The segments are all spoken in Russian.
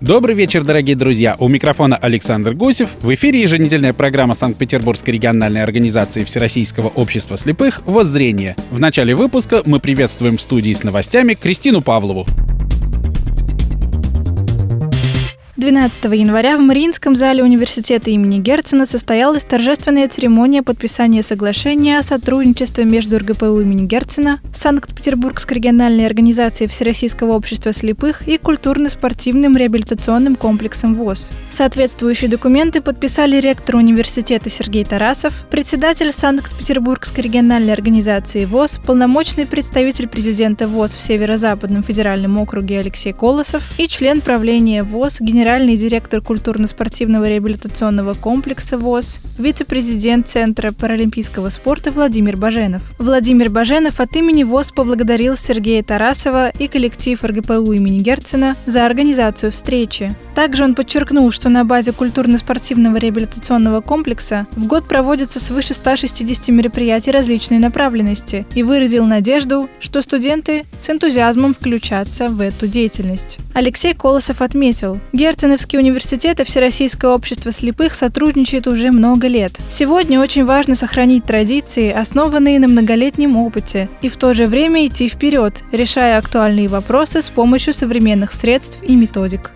Добрый вечер, дорогие друзья! У микрофона Александр Гусев. В эфире еженедельная программа Санкт-Петербургской региональной организации Всероссийского общества слепых «Воззрение». В начале выпуска мы приветствуем в студии с новостями Кристину Павлову. 12 января в Мариинском зале университета имени Герцена состоялась торжественная церемония подписания соглашения о сотрудничестве между РГПУ имени Герцена, Санкт-Петербургской региональной организацией Всероссийского общества слепых и культурно-спортивным реабилитационным комплексом ВОС. Соответствующие документы подписали ректор университета Сергей Тарасов, председатель Санкт-Петербургской региональной организации ВОС, полномочный представитель президента ВОС в Северо-Западном федеральном округе Алексей Колосов и член правления ВОС, генеральный директор культурно-спортивного реабилитационного комплекса ВОС, вице-президент Центра паралимпийского спорта Владимир Баженов. Владимир Баженов от имени ВОС поблагодарил Сергея Тарасова и коллектив РГПУ имени Герцена за организацию встречи. Также он подчеркнул, что на базе культурно-спортивного реабилитационного комплекса в год проводится свыше 160 мероприятий различной направленности и выразил надежду, что студенты с энтузиазмом включатся в эту деятельность. Алексей Колосов отметил, Герценовский университет и Всероссийское общество слепых сотрудничают уже много лет. Сегодня очень важно сохранить традиции, основанные на многолетнем опыте, и в то же время идти вперед, решая актуальные вопросы с помощью современных средств и методик.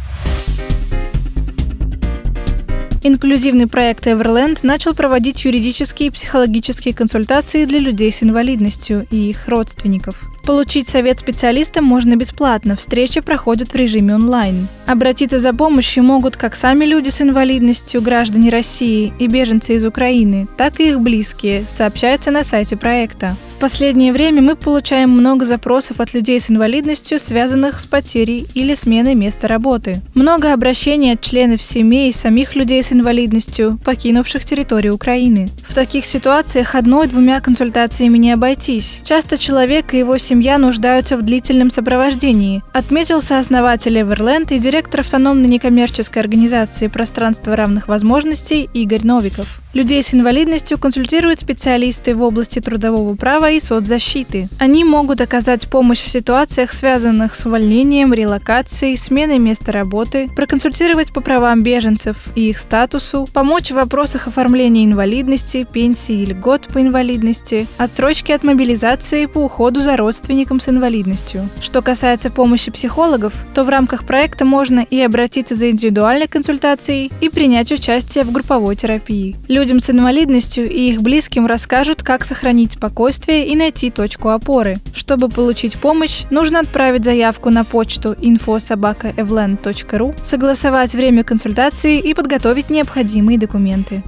Инклюзивный проект Everland начал проводить юридические и психологические консультации для людей с инвалидностью и их родственников. Получить совет специалиста можно бесплатно, встречи проходят в режиме онлайн. Обратиться за помощью могут как сами люди с инвалидностью, граждане России и беженцы из Украины, так и их близкие, сообщается на сайте проекта. В последнее время мы получаем много запросов от людей с инвалидностью, связанных с потерей или сменой места работы. Много обращений от членов семей и самих людей с инвалидностью, покинувших территорию Украины. В таких ситуациях 1-2 консультациями не обойтись. Часто человек и его семья нуждаются в длительном сопровождении, отметил сооснователь Everland и директор автономной некоммерческой организации «Пространство равных возможностей» Игорь Новиков. Людей с инвалидностью консультируют специалисты в области трудового права и соцзащиты. Они могут оказать помощь в ситуациях, связанных с увольнением, релокацией, сменой места работы, проконсультировать по правам беженцев и их статусу, помочь в вопросах оформления инвалидности, пенсии и льгот по инвалидности, отсрочки от мобилизации по уходу за родственником с инвалидностью. Что касается помощи психологов, то в рамках проекта можно и обратиться за индивидуальной консультацией, и принять участие в групповой терапии. Людям с инвалидностью и их близким расскажут, как сохранить спокойствие и найти точку опоры. Чтобы получить помощь, нужно отправить заявку на почту info@evland.ru, согласовать время консультации и подготовить необходимые документы.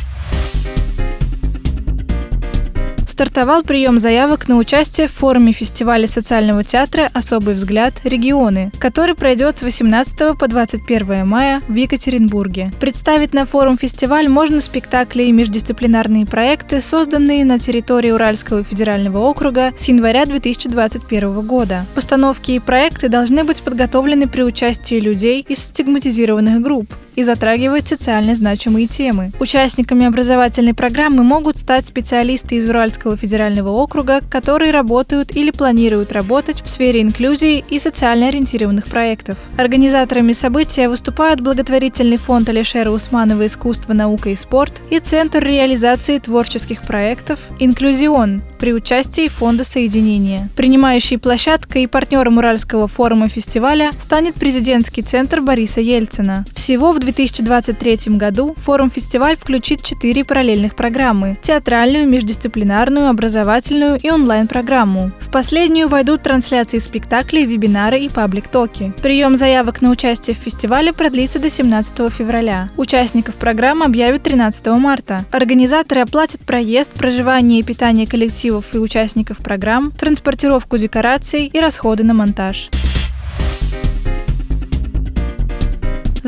Стартовал прием заявок на участие в форуме фестиваля социального театра «Особый взгляд. Регионы», который пройдет с 18 по 21 мая в Екатеринбурге. Представить на форум-фестиваль можно спектакли и междисциплинарные проекты, созданные на территории Уральского федерального округа с января 2021 года. Постановки и проекты должны быть подготовлены при участии людей из стигматизированных групп и затрагивать социально значимые темы. Участниками образовательной программы могут стать специалисты из Уральского федерального округа, которые работают или планируют работать в сфере инклюзии и социально ориентированных проектов. Организаторами события выступают благотворительный фонд Алишера Усманова «Искусство, наука и спорт» и Центр реализации творческих проектов «Инклюзион» при участии Фонда соединения. Принимающей площадкой и партнером Уральского форума фестиваля станет президентский центр Бориса Ельцина. Всего в 2023 году форум-фестиваль включит 4 параллельных программы – театральную, междисциплинарную, образовательную и онлайн-программу. В последнюю войдут трансляции спектаклей, вебинары и паблик-токи. Прием заявок на участие в фестивале продлится до 17 февраля. Участников программы объявят 13 марта. Организаторы оплатят проезд, проживание и питание коллективов и участников программ, транспортировку декораций и расходы на монтаж.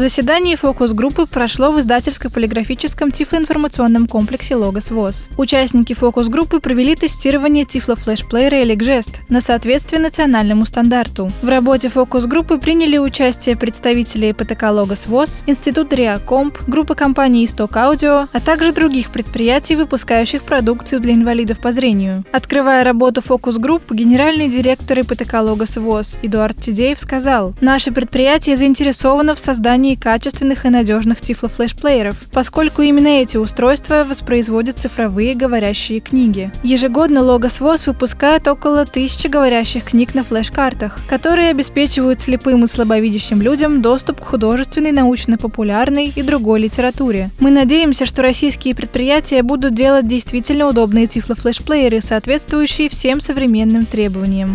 Заседание фокус-группы прошло в издательско-полиграфическом тифлоинформационном комплексе «Логос ВОС». Участники фокус-группы провели тестирование тифлофлешплеера «Эликжест» на соответствие национальному стандарту. В работе фокус-группы приняли участие представители ПТК «Логос ВОС», Институт Реакомп, группа компаний «Исток Аудио», а также других предприятий, выпускающих продукцию для инвалидов по зрению. Открывая работу фокус-групп, генеральный директор ПТК «Логос ВОС» Эдуард Тидеев сказал: «Наше предприятие заинтересовано в создании качественных и надежных тифлофлешплееров, поскольку именно эти устройства воспроизводят цифровые говорящие книги. Ежегодно «Логос ВОС» выпускает около 1000 говорящих книг на флеш-картах, которые обеспечивают слепым и слабовидящим людям доступ к художественной, научно-популярной и другой литературе. Мы надеемся, что российские предприятия будут делать действительно удобные тифлофлешплееры, соответствующие всем современным требованиям».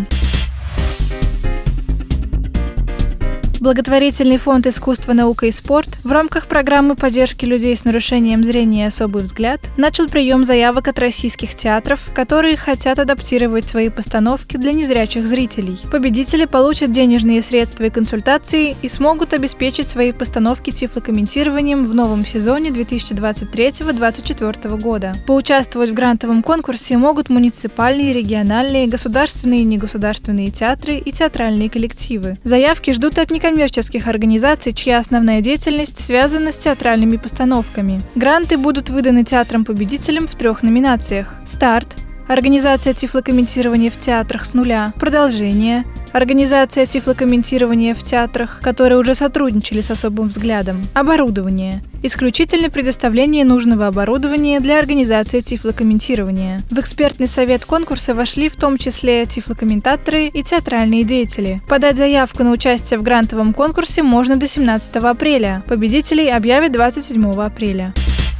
Благотворительный фонд «Искусство, наука и спорт» в рамках программы поддержки людей с нарушением зрения «Особый взгляд» начал прием заявок от российских театров, которые хотят адаптировать свои постановки для незрячих зрителей. Победители получат денежные средства и консультации и смогут обеспечить свои постановки тифлокомментированием в новом сезоне 2023-2024 года. Поучаствовать в грантовом конкурсе могут муниципальные, региональные, государственные и негосударственные театры и театральные коллективы. Заявки ждут от некоммерческих организаций, чья основная деятельность связана с театральными постановками. Гранты будут выданы театрам-победителям в 3 номинациях: «Старт», «Организация тифлокомментирования в театрах с нуля», «Продолжение», «Организация тифлокомментирования в театрах, которые уже сотрудничали с «Особым взглядом», «Оборудование», исключительно предоставление нужного оборудования для организации тифлокомментирования. В экспертный совет конкурса вошли в том числе тифлокомментаторы и театральные деятели. Подать заявку на участие в грантовом конкурсе можно до 17 апреля. Победителей объявят 27 апреля.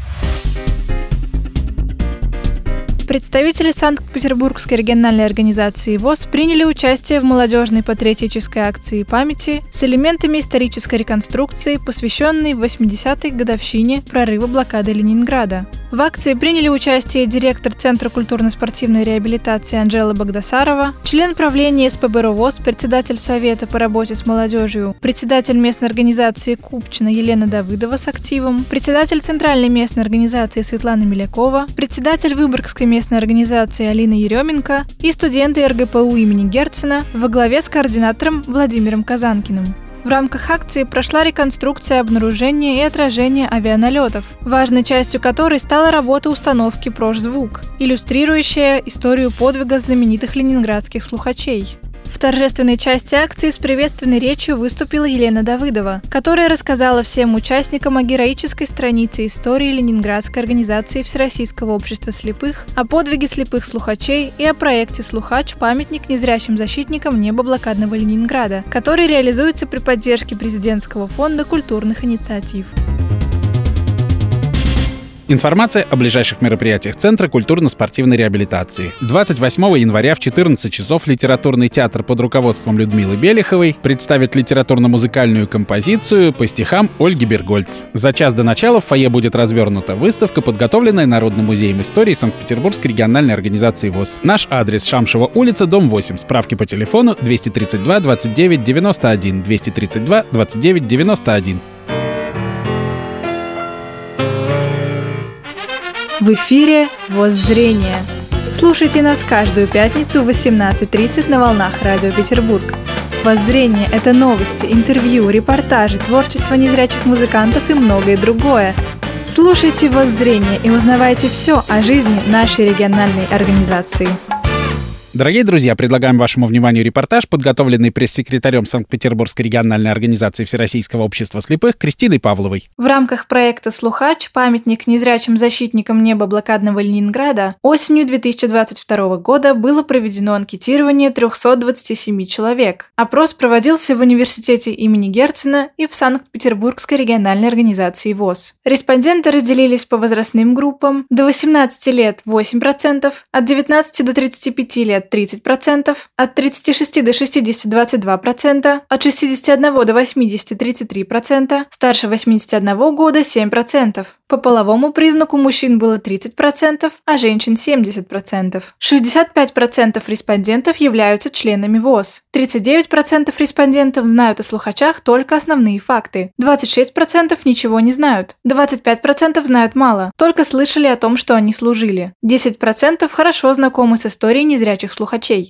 Представители Санкт-Петербургской региональной организации ВОС приняли участие в молодежной патриотической акции памяти с элементами исторической реконструкции, посвященной 80-й годовщине прорыва блокады Ленинграда. В акции приняли участие директор Центра культурно-спортивной реабилитации Анжела Багдасарова, член правления СПб ВОС, председатель Совета по работе с молодежью, председатель местной организации Купчино Елена Давыдова с активом, председатель Центральной местной организации Светлана Милякова, председатель Выборгской местной организации Алина Еременко и студенты РГПУ имени Герцена во главе с координатором Владимиром Казанкиным. В рамках акции прошла реконструкция обнаружения и отражения авианалетов, важной частью которой стала работа установки «Прошзвук», иллюстрирующая историю подвига знаменитых ленинградских слухачей. В торжественной части акции с приветственной речью выступила Елена Давыдова, которая рассказала всем участникам о героической странице истории Ленинградской организации Всероссийского общества слепых, о подвиге слепых слухачей и о проекте «Слухач. Памятник незрячим защитникам неба блокадного Ленинграда», который реализуется при поддержке Президентского фонда культурных инициатив. Информация о ближайших мероприятиях Центра культурно-спортивной реабилитации. 28 января в 14 часов литературный театр под руководством Людмилы Белиховой представит литературно-музыкальную композицию по стихам Ольги Бергольц. За час до начала в фойе будет развернута выставка, подготовленная Народным музеем истории Санкт-Петербургской региональной организации ВОС. Наш адрес: Шамшева улица, дом 8. Справки по телефону 232 29 91 232 29 91. В эфире «Воззрение». Слушайте нас каждую пятницу в 18:30 на волнах Радио Петербург. «Воззрение» — это новости, интервью, репортажи, творчество незрячих музыкантов и многое другое. Слушайте «Воззрение» и узнавайте все о жизни нашей региональной организации. Дорогие друзья, предлагаем вашему вниманию репортаж, подготовленный пресс-секретарем Санкт-Петербургской региональной организации Всероссийского общества слепых Кристиной Павловой. В рамках проекта «Слухач. Памятник незрячим защитникам неба блокадного Ленинграда» осенью 2022 года было проведено анкетирование 327 человек. Опрос проводился в университете имени Герцена и в Санкт-Петербургской региональной организации ВОС. Респонденты разделились по возрастным группам: до 18 лет 8%, от 19 до 35 лет лет 30%, от 36 до 60 – 22%, от 61 до 80 – 33%, старше 81 года – 7%. По половому признаку мужчин было 30%, а женщин – 70%. 65% респондентов являются членами ВОС. 39% респондентов знают о слухачах только основные факты. 26% ничего не знают. 25% знают мало, только слышали о том, что они служили. 10% хорошо знакомы с историей незрячих слухачей.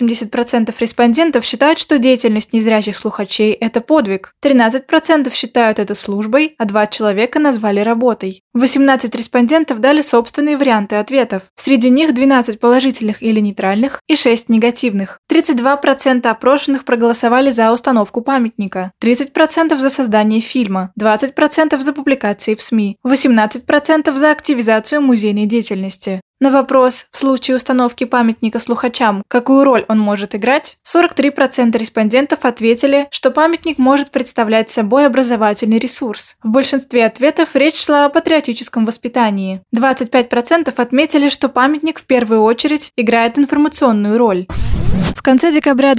80% респондентов считают, что деятельность незрячих слухачей – это подвиг. 13% считают это службой, а 2 человека назвали работой. 18 респондентов дали собственные варианты ответов. Среди них 12 положительных или нейтральных и 6 негативных. 32% опрошенных проголосовали за установку памятника, 30% за создание фильма, 20% за публикации в СМИ, 18% за активизацию музейной деятельности. На вопрос, в случае установки памятника слухачам, какую роль он может играть, 43% респондентов ответили, что памятник может представлять собой образовательный ресурс. В большинстве ответов речь шла о патриотическом воспитании. 25% отметили, что памятник в первую очередь играет информационную роль. В конце декабря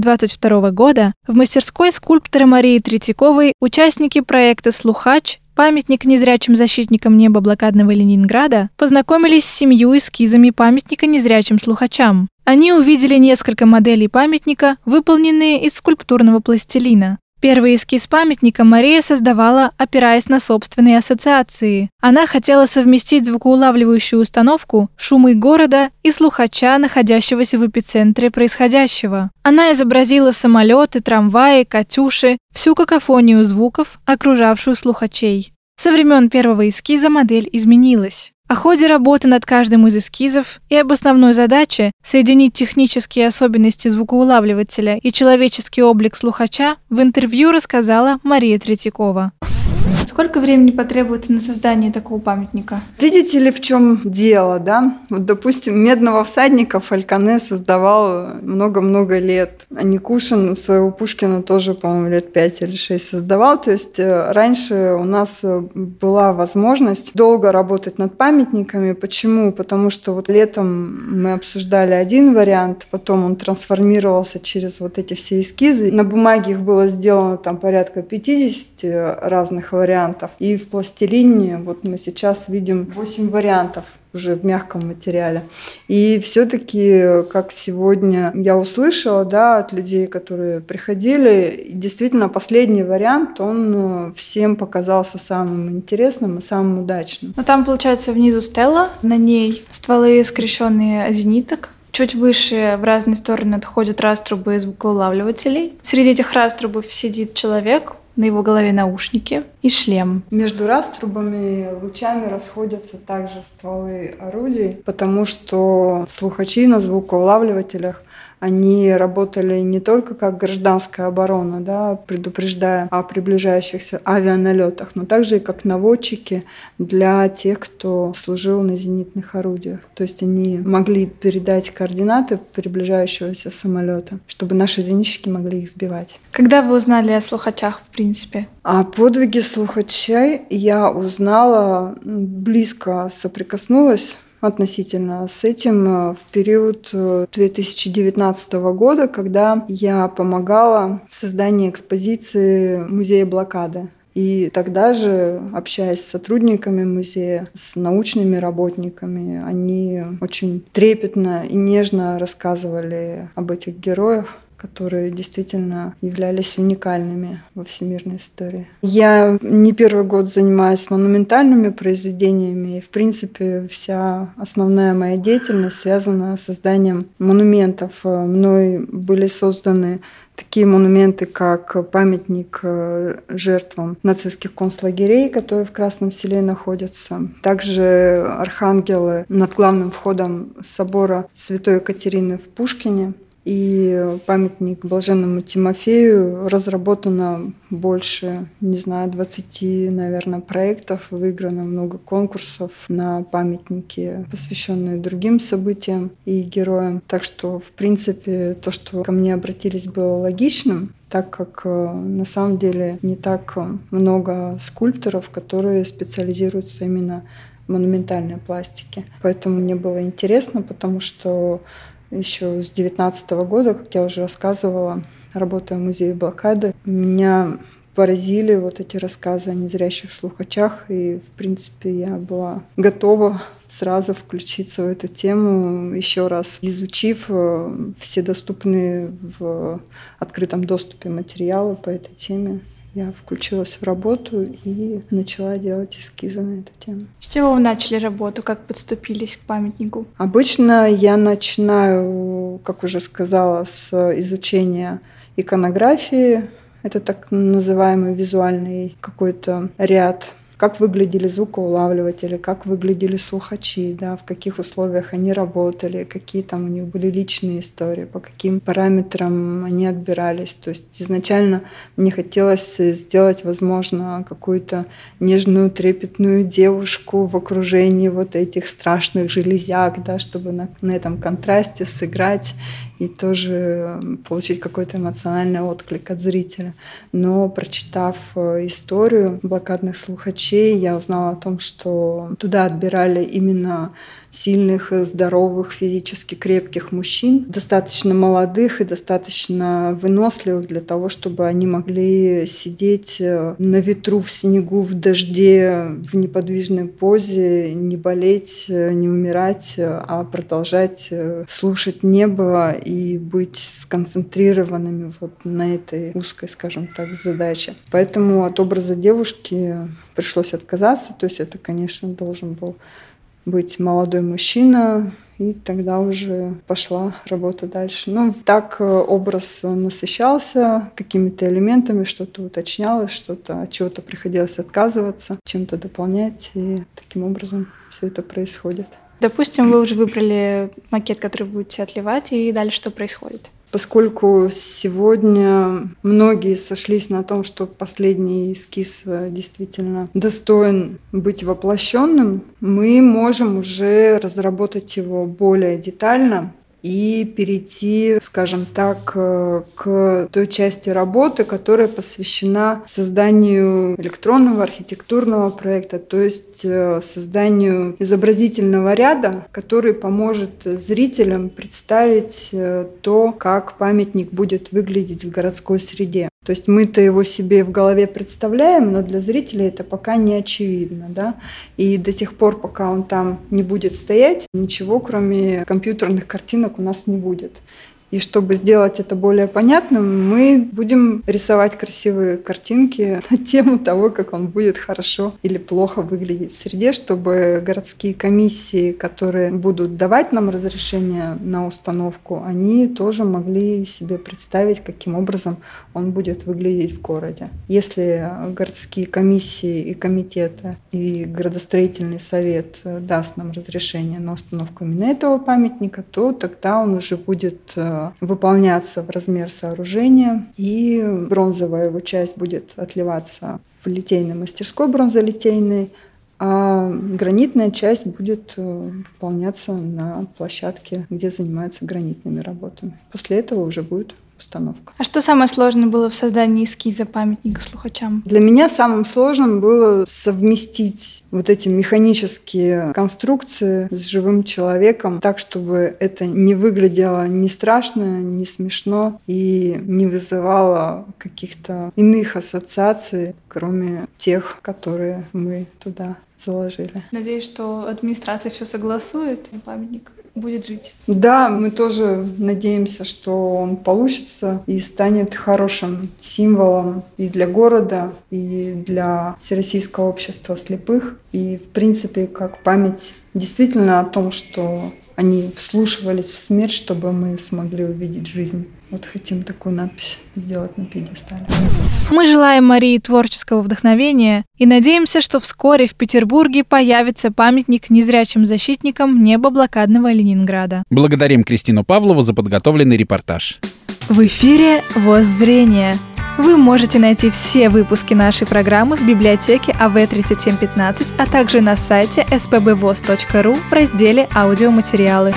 2022 года в мастерской скульптора Марии Третьяковой участники проекта «Слухач. Памятник незрячим защитникам неба блокадного Ленинграда» познакомились с 7 эскизами памятника незрячим слухачам. Они увидели несколько моделей памятника, выполненные из скульптурного пластилина. Первый эскиз памятника Мария создавала, опираясь на собственные ассоциации. Она хотела совместить звукоулавливающую установку, шумы города и слухача, находящегося в эпицентре происходящего. Она изобразила самолеты, трамваи, катюши, всю какофонию звуков, окружавшую слухачей. Со времен первого эскиза модель изменилась. О ходе работы над каждым из эскизов и об основной задаче соединить технические особенности звукоулавливателя и человеческий облик слухача в интервью рассказала Мария Третьякова. Сколько времени потребуется на создание такого памятника? Видите ли, в чем дело, да? Вот, допустим, «Медного всадника» Фальконе создавал много-много лет. А Никушин своего Пушкина тоже, по-моему, лет 5 или 6 создавал. То есть раньше у нас была возможность долго работать над памятниками. Почему? Потому что вот летом мы обсуждали один вариант, потом он трансформировался через вот эти все эскизы. На бумаге их было сделано там порядка 50 разных вариантов. И в пластилине вот мы сейчас видим 8 вариантов уже в мягком материале. И все-таки, как сегодня я услышала, да, от людей, которые приходили, действительно последний вариант, он всем показался самым интересным и самым удачным. Но там, получается, внизу стела, на ней стволы, скрещенные зениток. Чуть выше в разные стороны отходят раструбы звукоулавливателей. Среди этих раструбов сидит человек, на его голове наушники и шлем. Между раструбами лучами расходятся также стволы орудий, потому что слухачи на звукоулавливателях, они работали не только как гражданская оборона, да, предупреждая о приближающихся авианалетах, но также и как наводчики для тех, кто служил на зенитных орудиях. То есть они могли передать координаты приближающегося самолета, чтобы наши зенитчики могли их сбивать. Когда вы узнали о слухачах, в принципе? О подвиге слухачей я узнала, близко соприкоснулась относительно с этим в период 2019 года, когда я помогала в создании экспозиции музея блокады. И тогда же, общаясь с сотрудниками музея, с научными работниками, они очень трепетно и нежно рассказывали об этих героях, которые действительно являлись уникальными во всемирной истории. Я не первый год занимаюсь монументальными произведениями, и, в принципе, вся основная моя деятельность связана с созданием монументов. Мной были созданы такие монументы, как памятник жертвам нацистских концлагерей, которые в Красном Селе находятся. Также архангелы над главным входом собора Святой Екатерины в Пушкине. И памятник Блаженному Тимофею. Разработано больше, 20, наверное, проектов, выиграно много конкурсов на памятники, посвященные другим событиям и героям. Так что, в принципе, то, что ко мне обратились, было логичным, так как на самом деле не так много скульпторов, которые специализируются именно в монументальной пластике. Поэтому мне было интересно, потому что еще с 2019 года, как я уже рассказывала, работая в музее блокады. Меня поразили вот эти рассказы о незрящих слухачах, и, в принципе, я была готова сразу включиться в эту тему, еще раз изучив все доступные в открытом доступе материалы по этой теме. Я включилась в работу и начала делать эскизы на эту тему. С чего вы начали работу? Как подступились к памятнику? Обычно я начинаю, как уже сказала, с изучения иконографии. Это так называемый визуальный какой-то ряд. Как выглядели звукоулавливатели, как выглядели слухачи, да, в каких условиях они работали, какие там у них были личные истории, по каким параметрам они отбирались. То есть изначально мне хотелось сделать, возможно, какую-то нежную, трепетную девушку в окружении вот этих страшных железяк, да, чтобы на этом контрасте сыграть и тоже получить какой-то эмоциональный отклик от зрителя. Но прочитав историю блокадных слухачей, я узнала о том, что туда отбирали именно сильных, здоровых, физически крепких мужчин, достаточно молодых и достаточно выносливых для того, чтобы они могли сидеть на ветру, в снегу, в дожде, в неподвижной позе, не болеть, не умирать, а продолжать слушать небо и быть сконцентрированными вот на этой узкой, скажем так, задаче. Поэтому от образа девушки пришлось отказаться. То есть это, конечно, должен был быть молодой мужчина, и тогда уже пошла работа дальше. Но так образ насыщался какими-то элементами, что-то уточнялось, что-то от чего-то приходилось отказываться, чем-то дополнять, и таким образом все это происходит. Допустим, вы уже выбрали макет, который будете отливать, и дальше что происходит? Поскольку сегодня многие сошлись на том, что последний эскиз действительно достоин быть воплощенным, мы можем уже разработать его более детально и перейти, скажем так, к той части работы, которая посвящена созданию электронного архитектурного проекта, то есть созданию изобразительного ряда, который поможет зрителям представить то, как памятник будет выглядеть в городской среде. То есть мы-то его себе в голове представляем, но для зрителя это пока не очевидно, да? И до тех пор, пока он там не будет стоять, ничего, кроме компьютерных картинок, у нас не будет. И чтобы сделать это более понятным, мы будем рисовать красивые картинки на тему того, как он будет хорошо или плохо выглядеть в среде, чтобы городские комиссии, которые будут давать нам разрешение на установку, они тоже могли себе представить, каким образом он будет выглядеть в городе. Если городские комиссии и комитеты и градостроительный совет даст нам разрешение на установку именно этого памятника, то тогда он уже будет выполняться в размер сооружения, и бронзовая его часть будет отливаться в литейной мастерской бронзолитейной, а гранитная часть будет выполняться на площадке, где занимаются гранитными работами. После этого уже будет установка. А что самое сложное было в создании эскиза памятника слухачам? Для меня самым сложным было совместить вот эти механические конструкции с живым человеком так, чтобы это не выглядело ни страшно, ни смешно и не вызывало каких-то иных ассоциаций, кроме тех, которые мы туда заложили. Надеюсь, что администрация все согласует, и памятник будет жить. Да, мы тоже надеемся, что он получится и станет хорошим символом и для города, и для Всероссийского общества слепых. И, в принципе, как память действительно о том, что они вслушивались в смерть, чтобы мы смогли увидеть жизнь. Вот хотим такую надпись сделать на пьедестале. Мы желаем Марии творческого вдохновения и надеемся, что вскоре в Петербурге появится памятник незрячим защитникам неба блокадного Ленинграда. Благодарим Кристину Павлову за подготовленный репортаж. В эфире «Воззрение». Вы можете найти все выпуски нашей программы в библиотеке АВ-3715, а также на сайте spbvoz.ru в разделе «Аудиоматериалы».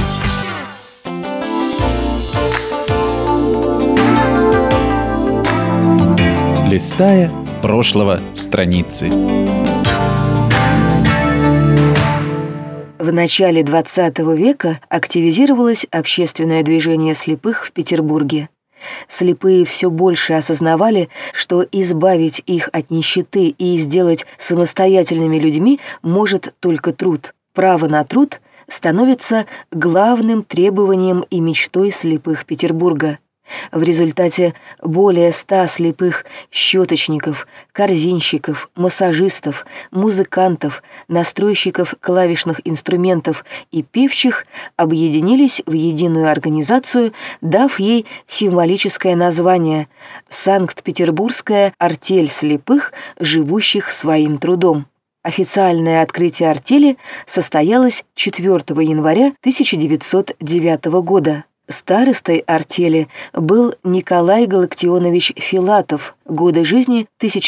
Листая прошлого страницы. В начале XX века активизировалось общественное движение слепых в Петербурге. Слепые все больше осознавали, что избавить их от нищеты и сделать самостоятельными людьми может только труд. Право на труд становится главным требованием и мечтой слепых Петербурга. В результате более 100 слепых щеточников, корзинщиков, массажистов, музыкантов, настройщиков клавишных инструментов и певчих объединились в единую организацию, дав ей символическое название «Санкт-Петербургская артель слепых, живущих своим трудом». Официальное открытие артели состоялось 4 января 1909 года. Старостой артели был Николай Галактионович Филатов, годы жизни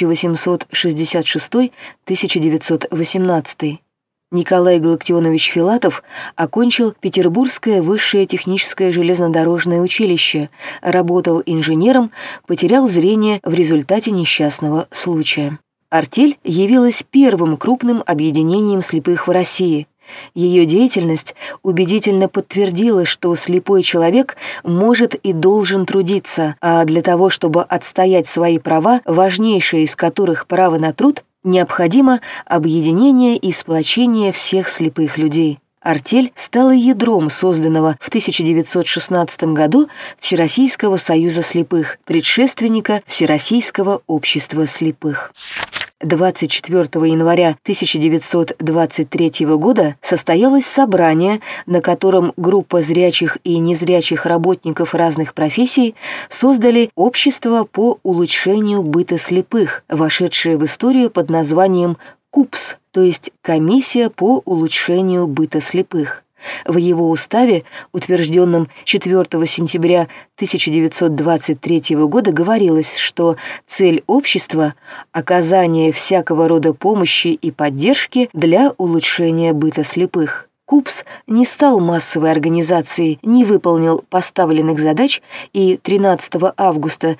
1866-1918. Николай Галактионович Филатов окончил Петербургское высшее техническое железнодорожное училище, работал инженером, потерял зрение в результате несчастного случая. Артель явилась первым крупным объединением слепых в России. Ее деятельность убедительно подтвердила, что слепой человек может и должен трудиться, а для того, чтобы отстоять свои права, важнейшее из которых право на труд, необходимо объединение и сплочение всех слепых людей. Артель стала ядром созданного в 1916 году Всероссийского союза слепых, предшественника Всероссийского общества слепых. 24 января 1923 года состоялось собрание, на котором группа зрячих и незрячих работников разных профессий создали общество по улучшению быта слепых, вошедшее в историю под названием КУПС, то есть Комиссия по улучшению быта слепых. В его уставе, утвержденном 4 сентября 1923 года, говорилось, что цель общества – оказание всякого рода помощи и поддержки для улучшения быта слепых. КУПС не стал массовой организацией, не выполнил поставленных задач, и 13 августа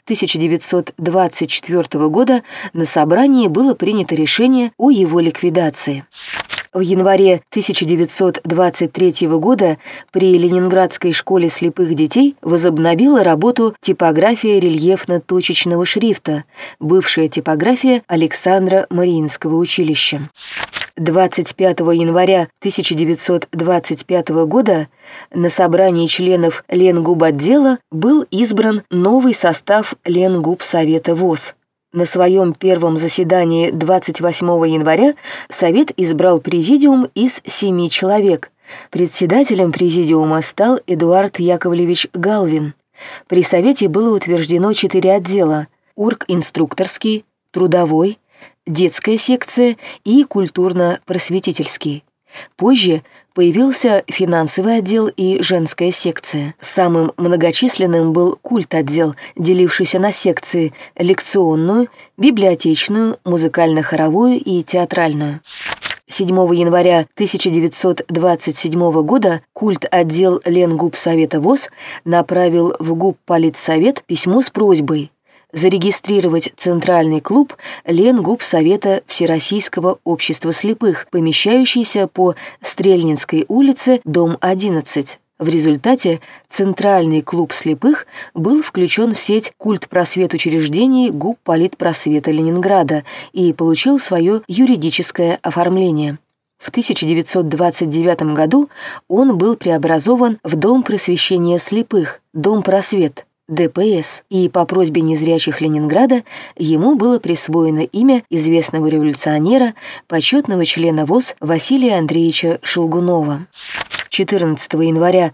1924 года на собрании было принято решение о его ликвидации. В январе 1923 года при Ленинградской школе слепых детей возобновила работу типография рельефно-точечного шрифта, бывшая типография Александра Мариинского училища. 25 января 1925 года на собрании членов Ленгуботдела был избран новый состав Ленгубсовета ВОС. На своем первом заседании 28 января Совет избрал президиум из 7 человек. Председателем президиума стал Эдуард Яковлевич Галвин. При Совете было утверждено 4 отдела – оргинструкторский, трудовой, детская секция и культурно-просветительский. Позже появился финансовый отдел и женская секция. Самым многочисленным был культ-отдел, делившийся на секции – лекционную, библиотечную, музыкально-хоровую и театральную. 7 января 1927 года культ-отдел Ленгубсовета ВОС направил в Губполитсовет письмо с просьбой зарегистрировать Центральный клуб Ленгубсовета Всероссийского общества слепых, помещающийся по Стрельнинской улице, дом 11. В результате Центральный клуб слепых был включен в сеть культпросветучреждений Губполитпросвета Ленинграда и получил свое юридическое оформление. В 1929 году он был преобразован в Дом просвещения слепых, Дом просвет, ДПС, и по просьбе незрячих Ленинграда ему было присвоено имя известного революционера, почетного члена ВОС Василия Андреевича Шелгунова. 14 января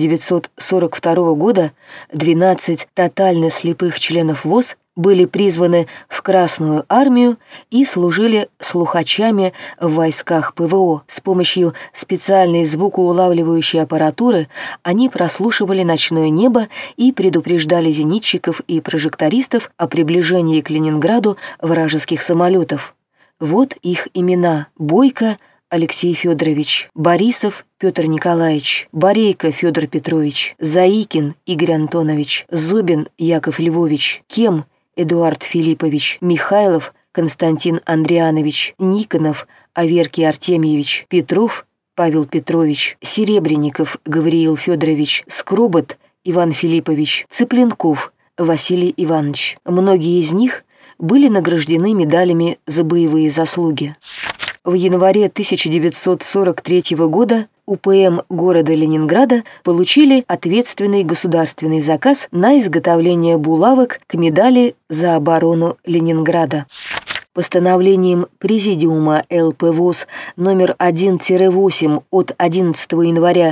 1942 года 12 тотально слепых членов ВОС были призваны в Красную армию и служили слухачами в войсках ПВО. С помощью специальной звукоулавливающей аппаратуры они прослушивали ночное небо и предупреждали зенитчиков и прожектористов о приближении к Ленинграду вражеских самолетов. Вот их имена: Бойко Алексей Федорович, Борисов Петр Николаевич, Борейко Федор Петрович, Заикин Игорь Антонович, Зобин Яков Львович, Кем Эдуард Филиппович, Михайлов Константин Андрианович, Никонов Аверкий Артемьевич, Петров Павел Петрович, Серебренников Гавриил Федорович, Скробот Иван Филиппович, Цыпленков Василий Иванович. Многие из них были награждены медалями за боевые заслуги. В январе 1943 года УПМ города Ленинграда получили ответственный государственный заказ на изготовление булавок к медали за оборону Ленинграда. Постановлением Президиума ЛП-ВОС номер 1-8 от 11 января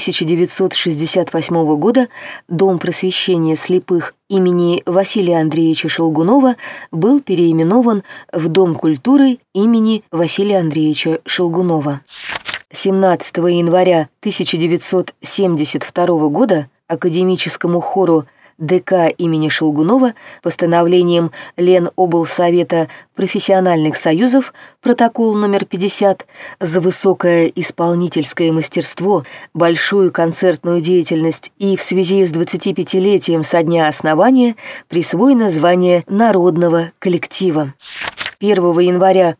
1968 года Дом просвещения слепых имени Василия Андреевича Шелгунова был переименован в Дом культуры имени Василия Андреевича Шелгунова. 17 января 1972 года академическому хору ДК имени Шелгунова постановлением Леноблсовета профессиональных союзов протокол номер 50 за высокое исполнительское мастерство, большую концертную деятельность и в связи с 25-летием со дня основания присвоено звание народного коллектива. 1 января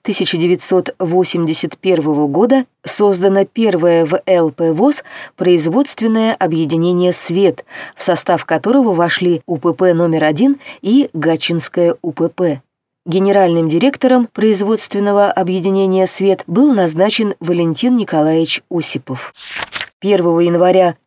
1981 года создано первое в ЛП-ВОС производственное объединение «Свет», в состав которого вошли УПП номер 1 и Гатчинское УПП. Генеральным директором производственного объединения «Свет» был назначен Валентин Николаевич Осипов. 1 января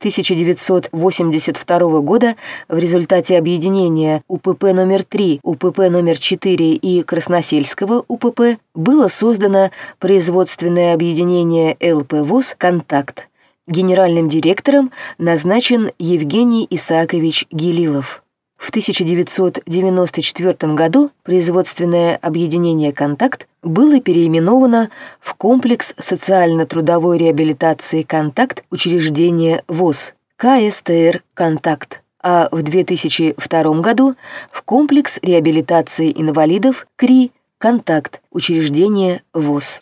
1982 года в результате объединения УПП номер 3, УПП номер 4 и Красносельского УПП было создано производственное объединение ЛП-ВОС «Контакт». Генеральным директором назначен Евгений Исаакович Гилилов. В 1994 году производственное объединение «Контакт» было переименовано в комплекс социально-трудовой реабилитации «Контакт» учреждения ВОС КСТР «Контакт», а в 2002 году в комплекс реабилитации инвалидов КРИ «Контакт» учреждение ВОС.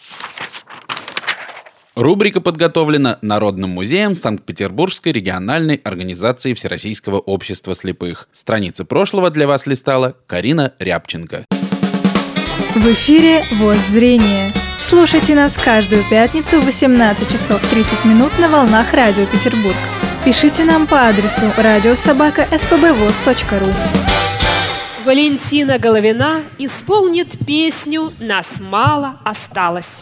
Рубрика подготовлена Народным музеем Санкт-Петербургской региональной организации Всероссийского общества слепых. Страницы прошлого для вас листала Карина Рябченко. В эфире «ВОС-зрение». Слушайте нас каждую пятницу в 18 часов 30 минут на волнах Радио Петербург. Пишите нам по адресу radio@spbvos.ru. Валентина Головина исполнит песню «Нас мало осталось».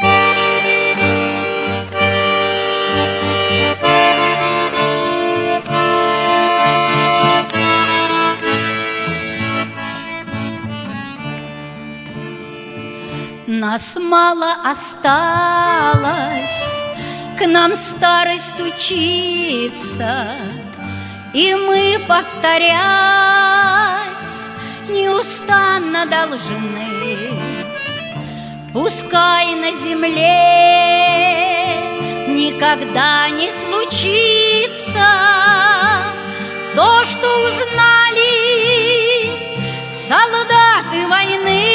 Нас мало осталось, к нам старость стучится, и мы повторять неустанно должны. Пускай на земле никогда не случится то, что узнали солдаты войны.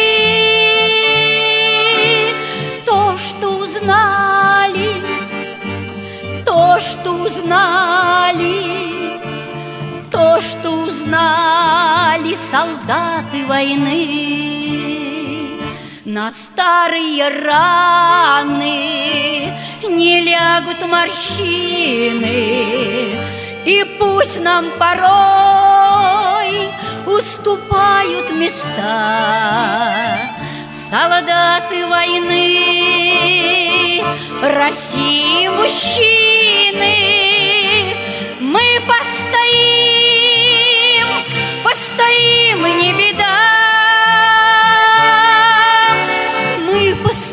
То, что узнали солдаты войны. На старые раны не лягут морщины, и пусть нам порой уступают места солдаты войны, России мужчины. Мы постоим, и не беда. Мы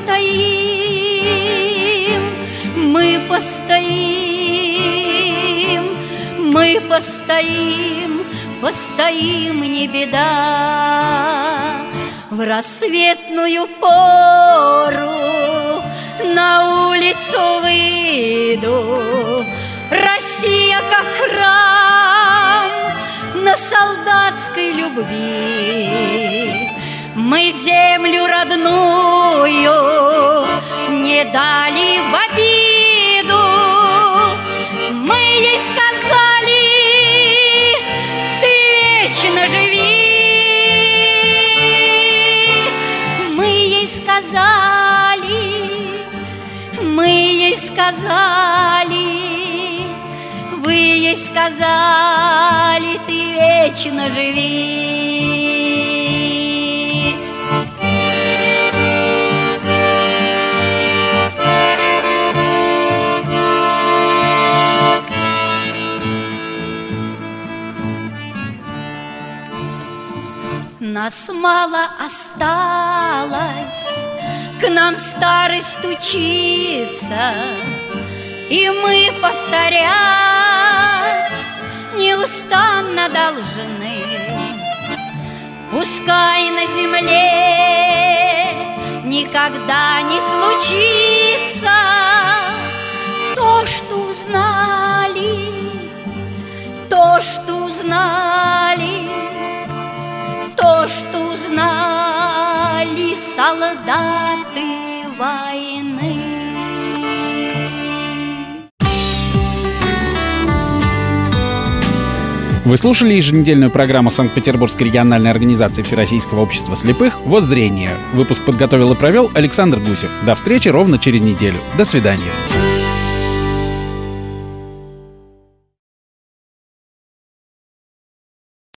постоим, не беда. В рассветную пору на улицу выйду, Россия как храм на солдатской любви. Мы землю родную не дали в обиду. Мы ей сказали: ты вечно живи. Мы ей сказали: мы ей сказали, ты вечно живи. Нас мало осталось, к нам старость учится, и мы повторять неустанно должны. Пускай на земле никогда не случится то, что узнали, то, что узнали, то, что узнали солдаты войны. Вы слушали еженедельную программу Санкт-Петербургской региональной организации Всероссийского общества слепых «Воззрение». Выпуск подготовил и провел Александр Гусев. До встречи ровно через неделю. До свидания.